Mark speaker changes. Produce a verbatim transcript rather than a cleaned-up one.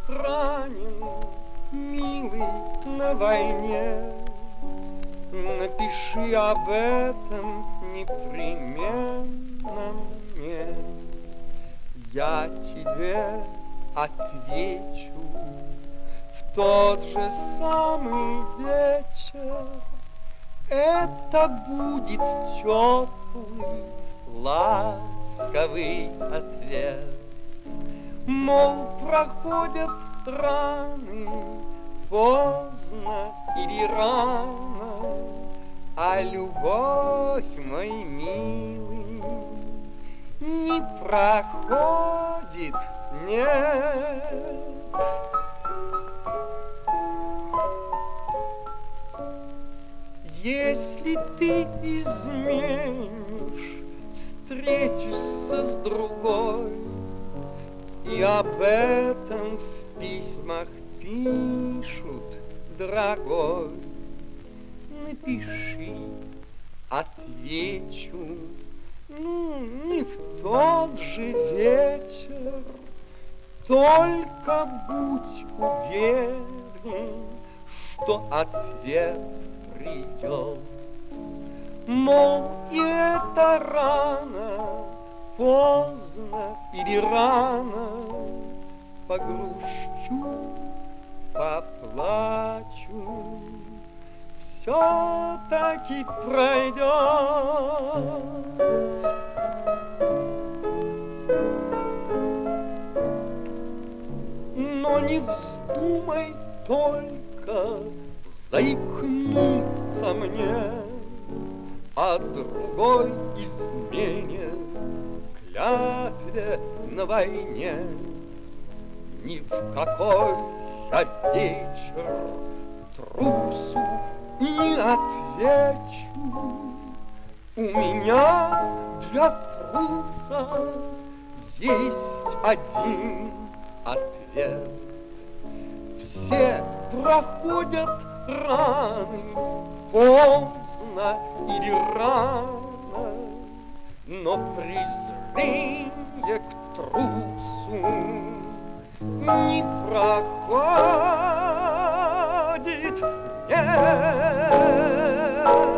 Speaker 1: ранен, милый, на войне. Напиши об этом непременно мне. Я тебе отвечу в тот же самый вечер. Это будет теплый, ласковый ответ. Мол, проходят раны, поздно или рано, а любовь, мой милый, не проходит, нет. Если ты изменишь, встретишься с другой, и об этом в письмах пишут, дорогой, напиши, отвечу, ну, не в тот же вечер, только будь уверен, что ответ придет. Мол, и это рано, поздно или рано, погрущу, поплачу, все-таки пройдет. Но не вздумай только заикнуться мне о другой измене, клятве на войне. Ни в какой я вечер трусу не отвечу. У меня для труса есть один ответ. Все проходят раны, поздно или рано, но презрение к трусу не проходит, нет.